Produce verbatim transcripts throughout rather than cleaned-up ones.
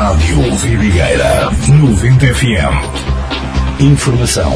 Rádio Vidigueira noventa F M. Informação.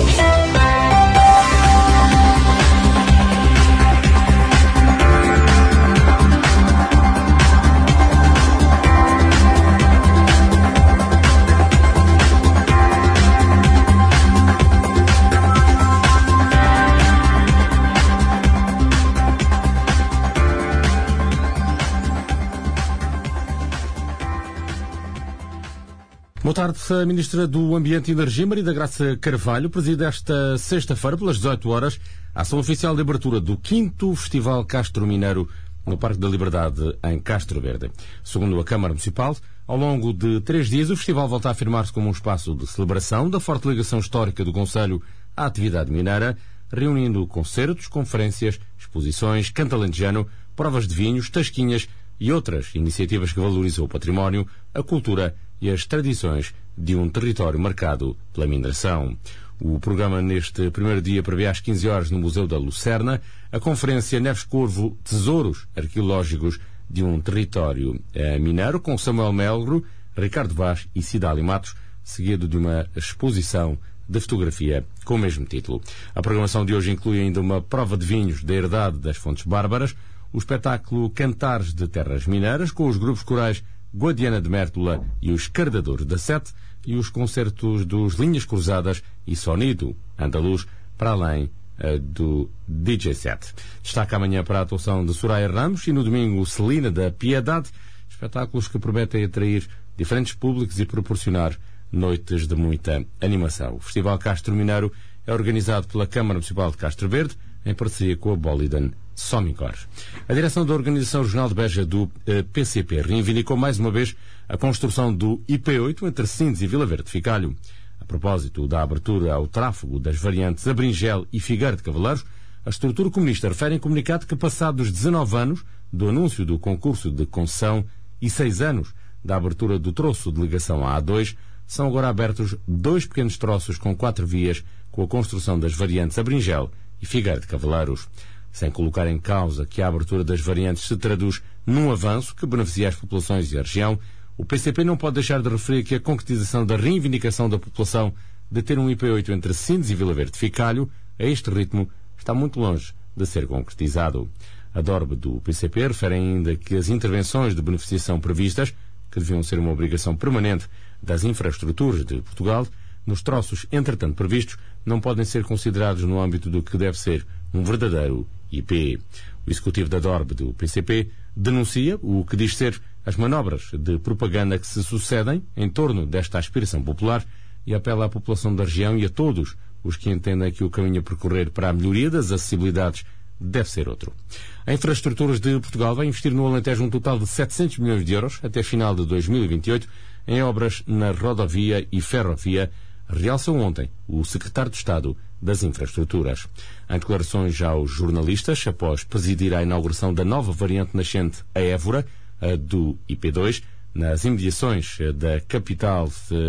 Boa tarde. A Ministra do Ambiente e Energia, Maria da Graça Carvalho, preside esta sexta-feira, pelas dezoito horas, a ação oficial de abertura do quinto Festival Castro Mineiro no Parque da Liberdade, em Castro Verde. Segundo a Câmara Municipal, ao longo de três dias, o festival volta a afirmar-se como um espaço de celebração da forte ligação histórica do Concelho à atividade mineira, reunindo concertos, conferências, exposições, canto alentejano, provas de vinhos, tasquinhas e outras iniciativas que valorizam o património, a cultura e as tradições de um território marcado pela mineração. O programa neste primeiro dia prevê às quinze horas no Museu da Lucerna a conferência Neves Corvo Tesouros Arqueológicos de um Território eh, Mineiro, com Samuel Melgro, Ricardo Vaz e Cidália Matos, seguido de uma exposição de fotografia com o mesmo título. A programação de hoje inclui ainda uma prova de vinhos da herdade das Fontes Bárbaras, o espetáculo Cantares de Terras Mineiras, com os grupos corais Guadiana de Mértola e os Cardadores da Sete, e os concertos dos Linhas Cruzadas e Sonido Andaluz, para além uh, do D J Set. Destaca amanhã para a atuação de Soraya Ramos e no domingo Celina da Piedade, espetáculos que prometem atrair diferentes públicos e proporcionar noites de muita animação. O Festival Castro Mineiro é organizado pela Câmara Municipal de Castro Verde, em parceria com a Boliden Somicor. A direção da Organização Regional de Beja do eh, P C P reivindicou mais uma vez a construção do I P oito entre Sines e Vila Verde de Ficalho. A propósito da abertura ao tráfego das variantes Abringel e Figueira de Cavaleiros, a estrutura comunista refere em comunicado que, passados dezanove anos do anúncio do concurso de concessão e seis anos da abertura do troço de ligação à A dois, são agora abertos dois pequenos troços com quatro vias, com a construção das variantes Abringel e Figueira de Cavaleiros. Sem colocar em causa que a abertura das variantes se traduz num avanço que beneficia as populações e a região, o P C P não pode deixar de referir que a concretização da reivindicação da população de ter um I P oito entre Sines e Vila Verde de Ficalho, a este ritmo, está muito longe de ser concretizado. A D O R B do P C P refere ainda que as intervenções de beneficiação previstas, que deviam ser uma obrigação permanente das infraestruturas de Portugal, nos troços entretanto previstos, não podem ser considerados no âmbito do que deve ser um verdadeiro I P. O executivo da D O R B do P C P denuncia o que diz ser as manobras de propaganda que se sucedem em torno desta aspiração popular e apela à população da região e a todos os que entendem que o caminho a percorrer para a melhoria das acessibilidades deve ser outro. A Infraestruturas de Portugal vai investir no Alentejo um total de setecentos milhões de euros até final de dois mil e vinte e oito em obras na rodovia e ferrovia, realçou ontem o secretário de Estado das Infraestruturas. Em declarações aos jornalistas, após presidir a inauguração da nova variante nascente a Évora, a do I P dois, nas imediações da capital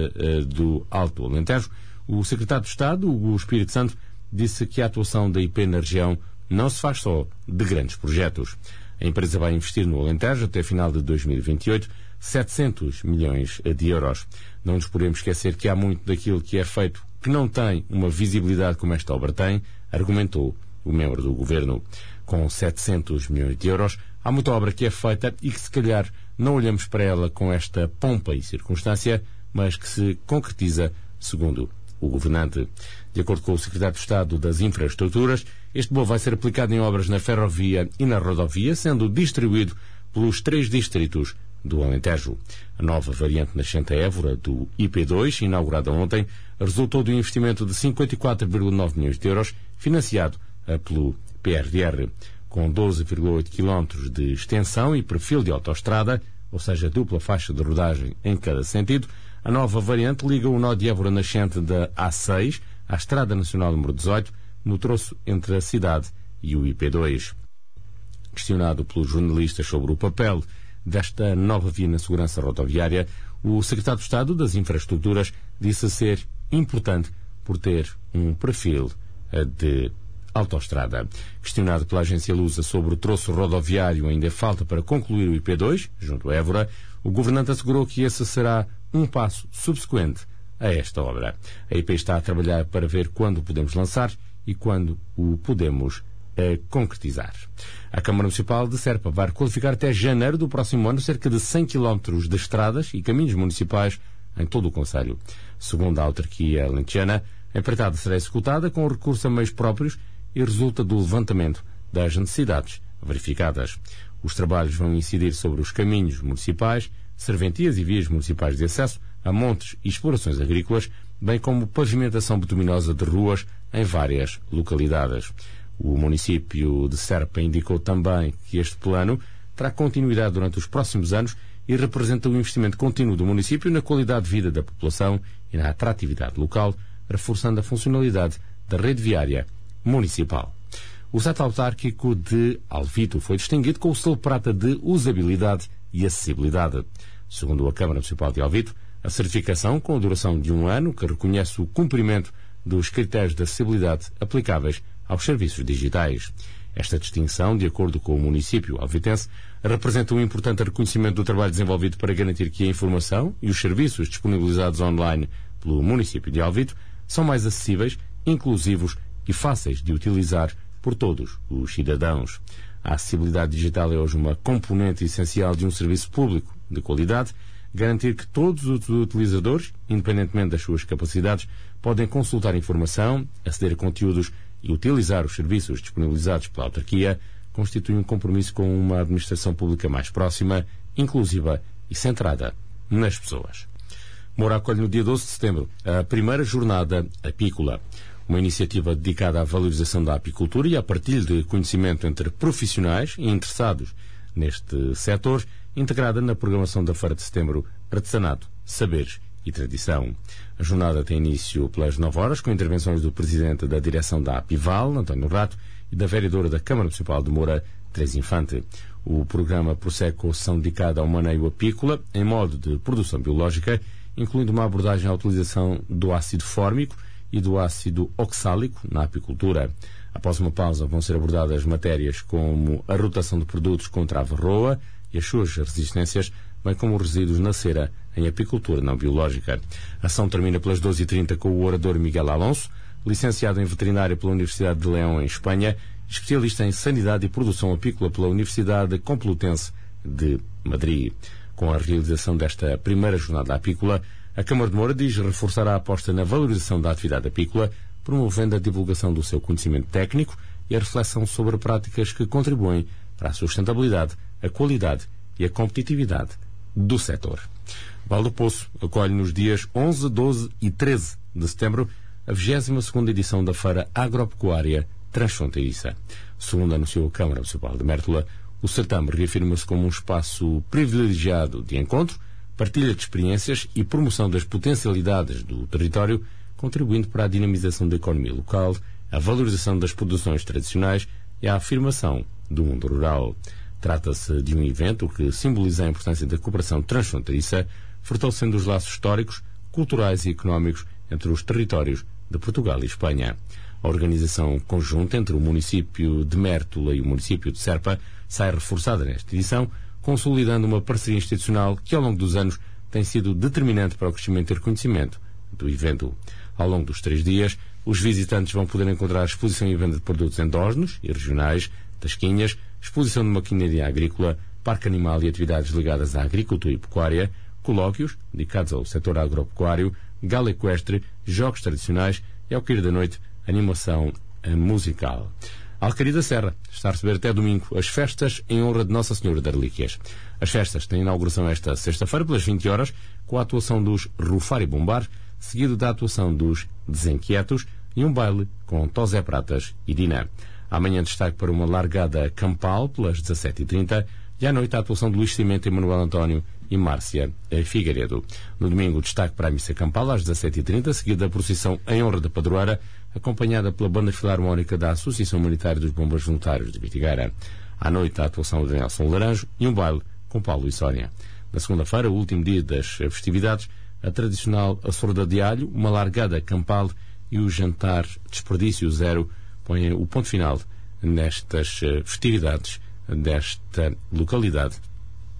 do Alto Alentejo, o secretário de Estado, Hugo Espírito Santo, disse que a atuação da I P na região não se faz só de grandes projetos. A empresa vai investir no Alentejo, até final de dois mil e vinte e oito, setecentos milhões de euros. Não nos podemos esquecer que há muito daquilo que é feito que não tem uma visibilidade como esta obra tem, argumentou o membro do Governo. Com setecentos milhões de euros, há muita obra que é feita e que se calhar não olhamos para ela com esta pompa e circunstância, mas que se concretiza, segundo o governante. De acordo com o secretário de Estado das Infraestruturas, este bolo vai ser aplicado em obras na ferrovia e na rodovia, sendo distribuído pelos três distritos do Alentejo. A nova variante nascente a Évora do I P dois, inaugurada ontem, resultou de um investimento de cinquenta e quatro vírgula nove milhões de euros, financiado pelo P R D R. Com doze vírgula oito quilómetros de extensão e perfil de autoestrada, ou seja, dupla faixa de rodagem em cada sentido, a nova variante liga o nó de Évora nascente da A seis à Estrada Nacional número dezoito, no troço entre a cidade e o I P dois. Questionado pelos jornalistas sobre o papel desta nova via na segurança rodoviária, o secretário de Estado das Infraestruturas disse ser importante por ter um perfil de autoestrada. Questionado pela agência Lusa sobre o troço rodoviário ainda falta para concluir o I P dois, junto a Évora, o governante assegurou que esse será um passo subsequente a esta obra. A I P está a trabalhar para ver quando o podemos lançar e quando o podemos uh, concretizar. A Câmara Municipal de Serpa vai qualificar até janeiro do próximo ano cerca de cem quilómetros de estradas e caminhos municipais em todo o concelho. Segundo a autarquia alentejana, a empreitada será executada com recurso a meios próprios e resulta do levantamento das necessidades verificadas. Os trabalhos vão incidir sobre os caminhos municipais, serventias e vias municipais de acesso a montes e explorações agrícolas, bem como pavimentação bituminosa de ruas em várias localidades. O município de Serpa indicou também que este plano terá continuidade durante os próximos anos e representa o investimento contínuo do município na qualidade de vida da população e na atratividade local, reforçando a funcionalidade da rede viária municipal. O site autárquico de Alvito foi distinguido com o selo prata de usabilidade e acessibilidade. Segundo a Câmara Municipal de Alvito, a certificação, com a duração de um ano, que reconhece o cumprimento dos critérios de acessibilidade aplicáveis aos serviços digitais. Esta distinção, de acordo com o município alvitense, representa um importante reconhecimento do trabalho desenvolvido para garantir que a informação e os serviços disponibilizados online pelo município de Alvito são mais acessíveis, inclusivos e fáceis de utilizar por todos os cidadãos. A acessibilidade digital é hoje uma componente essencial de um serviço público de qualidade. Garantir que todos os utilizadores, independentemente das suas capacidades, podem consultar informação, aceder a conteúdos e utilizar os serviços disponibilizados pela autarquia, constitui um compromisso com uma administração pública mais próxima, inclusiva e centrada nas pessoas. Moura acolhe no dia doze de setembro a primeira jornada apícola, uma iniciativa dedicada à valorização da apicultura e à partilha de conhecimento entre profissionais e interessados neste setor, integrada na programação da Feira de Setembro Artesanato, Saberes e Tradição. A jornada tem início pelas nove horas, com intervenções do Presidente da Direção da Apival, António Rato, e da Vereadora da Câmara Municipal de Moura, Teresa Infante. O programa prossegue com a sessão dedicada ao maneio apícola, em modo de produção biológica, incluindo uma abordagem à utilização do ácido fórmico e do ácido oxálico na apicultura. Após uma pausa, vão ser abordadas matérias como a rotação de produtos contra a varroa e as suas resistências, bem como os resíduos na cera em apicultura não biológica. A ação termina pelas doze e trinta com o orador Miguel Alonso, licenciado em veterinária pela Universidade de Leão, em Espanha, especialista em sanidade e produção apícola pela Universidade Complutense de Madrid. Com a realização desta primeira jornada apícola, a Câmara de Moura diz reforçar a aposta na valorização da atividade apícola, promovendo a divulgação do seu conhecimento técnico e a reflexão sobre práticas que contribuem para a sustentabilidade, a qualidade e a competitividade do setor. Val do Poço acolhe nos dias onze, doze e treze de setembro a vigésima segunda edição da Feira Agropecuária Transfronteiriça. Segundo anunciou a Câmara Municipal de Mértola, o certame reafirma-se como um espaço privilegiado de encontro, partilha de experiências e promoção das potencialidades do território, contribuindo para a dinamização da economia local, a valorização das produções tradicionais e a afirmação do mundo rural. Trata-se de um evento que simboliza a importância da cooperação transfronteiriça, fortalecendo os laços históricos, culturais e económicos entre os territórios de Portugal e Espanha. A organização conjunta entre o município de Mértola e o município de Serpa sai reforçada nesta edição, consolidando uma parceria institucional que, ao longo dos anos, tem sido determinante para o crescimento e reconhecimento do evento. Ao longo dos três dias, os visitantes vão poder encontrar exposição e venda de produtos endógenos e regionais, tasquinhas, exposição de maquinaria agrícola, parque animal e atividades ligadas à agricultura e pecuária, colóquios dedicados ao setor agropecuário, gala equestre, jogos tradicionais e, ao cair da noite, animação musical. A Alcaria da Serra está a receber até domingo as festas em honra de Nossa Senhora das Relíquias. As festas têm inauguração esta sexta-feira pelas vinte horas, com a atuação dos Rufar e Bombar, seguido da atuação dos Desenquietos e um baile com Tosé Pratas e Dina. Amanhã destaque para uma largada campal pelas dezassete e trinta e à noite a atuação de Luís Cimento, Emanuel António e Márcia Figueiredo. No domingo, destaque para a missa campal às dezassete e trinta, seguida da procissão em honra da padroeira, acompanhada pela Banda Filarmónica da Associação Humanitária dos Bombeiros Voluntários de Vitigueira. À noite, a atuação de Nelson Laranjo e um baile com Paulo e Sónia. Na segunda-feira, o último dia das festividades, a tradicional açorda de alho, uma largada campal e o jantar desperdício zero põem o ponto final nestas festividades desta localidade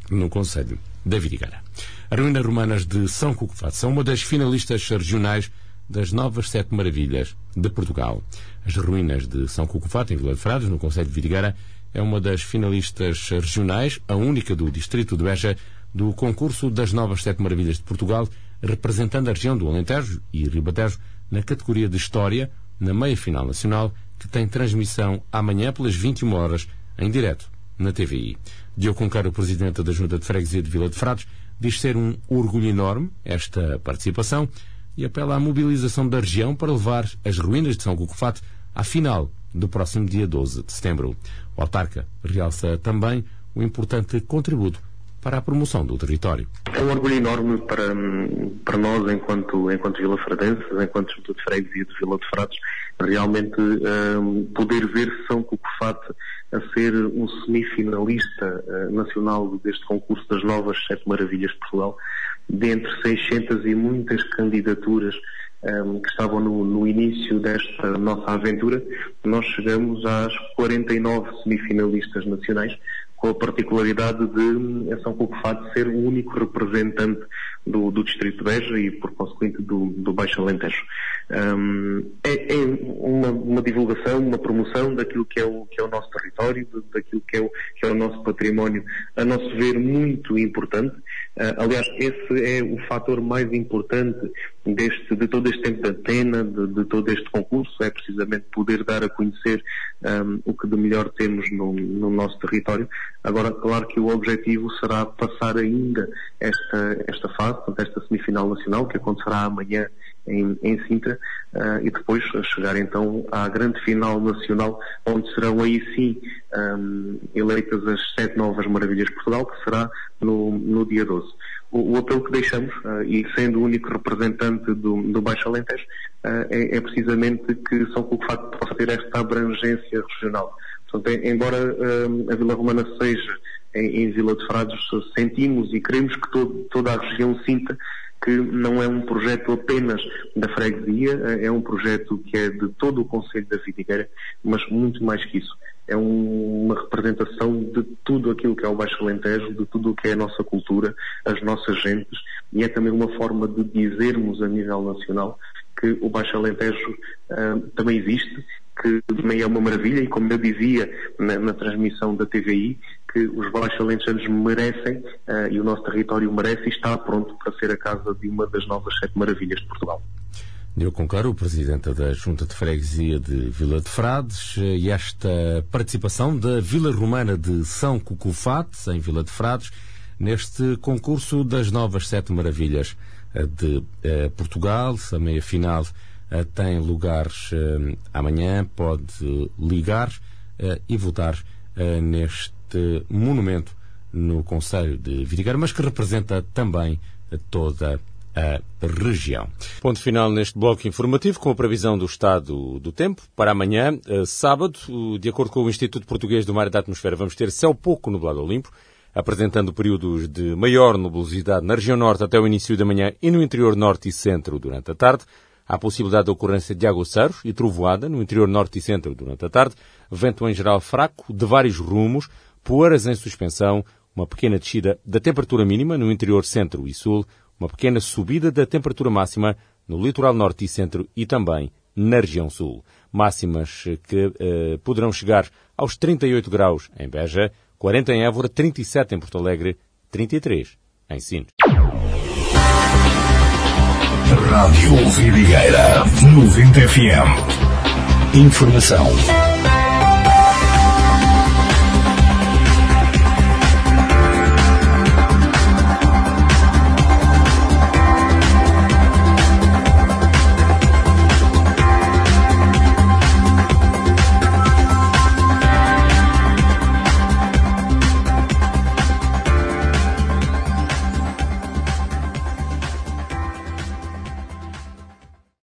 no concelho da Vidigueira. As ruínas romanas de São Cucufate são uma das finalistas regionais das novas Sete Maravilhas de Portugal. As ruínas de São Cucufate, em Vila de Frades, no concelho de Vidigueira, é uma das finalistas regionais, a única do distrito de Beja, do concurso das novas Sete Maravilhas de Portugal, representando a região do Alentejo e Ribatejo na categoria de História, na meia-final nacional, que tem transmissão amanhã pelas vinte e uma horas, em direto, na T V I. Diogo Conqueiro, o presidente da Junta de Freguesia de Vila de Frades, diz ser um orgulho enorme esta participação e apela à mobilização da região para levar as ruínas de São Cucufate à final do próximo dia doze de setembro. O autarca realça também o importante contributo para a promoção do território. É um orgulho enorme para, para nós, enquanto, enquanto vilafradenses, enquanto Junta de Freguesia de Vila de Frades, realmente um, poder ver São Cucufate a ser um semifinalista uh, nacional deste concurso das novas Sete Maravilhas de Portugal, dentre seiscentas e muitas candidaturas um, que estavam no, no início desta nossa aventura. Nós chegamos às quarenta e nove semifinalistas nacionais, com a particularidade de São Cucufate ser o único representante do, do Distrito de Beja e, por consequente, do, do Baixo Alentejo. Um, é é uma, uma divulgação, uma promoção daquilo que é o, que é o nosso território, daquilo que é o, que é o nosso património, a nosso ver, muito importante. Uh, aliás, esse é o fator mais importante deste, de todo este tempo de antena, de, de todo este concurso, é precisamente poder dar a conhecer um, o que de melhor temos no, no nosso território. Agora, claro que o objetivo será passar ainda esta, esta fase, esta semifinal nacional, que acontecerá amanhã em, em Sintra, uh, e depois chegar então à grande final nacional, onde serão aí sim um, eleitas as sete novas maravilhas de Portugal, que será no, no dia doze. O, o apelo que deixamos, uh, e sendo o único representante do, do Baixo Alentejo, uh, é, é precisamente que São Cucufate possa ter esta abrangência regional. Portanto, embora uh, a Vila Romana seja em, em Vila de Frades, sentimos e queremos que todo, toda a região sinta que não é um projeto apenas da freguesia, é um projeto que é de todo o concelho da Vidigueira, mas muito mais que isso. É um, uma representação de tudo aquilo que é o Baixo Alentejo, de tudo o que é a nossa cultura, as nossas gentes, e é também uma forma de dizermos a nível nacional que o Baixo Alentejo uh, também existe, que também é uma maravilha, e como eu dizia na, na transmissão da T V I, que os baixos alentejanos merecem, uh, e o nosso território merece e está pronto para ser a casa de uma das novas Sete Maravilhas de Portugal. Diogo Conqueiro, o presidente da Junta de Freguesia de Vila de Frades, e esta participação da Vila Romana de São Cucufate, em Vila de Frades, neste concurso das novas Sete Maravilhas de uh, Portugal. A meia-final uh, tem lugar uh, amanhã, pode ligar uh, e votar uh, neste monumento no concelho de Vidigueira, mas que representa também uh, toda a região. Ponto final neste bloco informativo com a previsão do estado do tempo para amanhã, uh, sábado. Uh, de acordo com o Instituto Português do Mar e da Atmosfera, vamos ter céu pouco nublado ou limpo, apresentando períodos de maior nubosidade na região norte até o início da manhã e no interior norte e centro durante a tarde. Há possibilidade de ocorrência de aguaceiros e trovoada no interior norte e centro durante a tarde. Vento em geral fraco, de vários rumos, poeiras em suspensão, uma pequena descida da temperatura mínima no interior centro e sul, uma pequena subida da temperatura máxima no litoral norte e centro e também na região sul. Máximas que eh, poderão chegar aos trinta e oito graus em Beja, quarenta em Évora, trinta e sete em Porto Alegre, trinta e três em Sintra. Rádio Vidigueira, noventa F M. Informação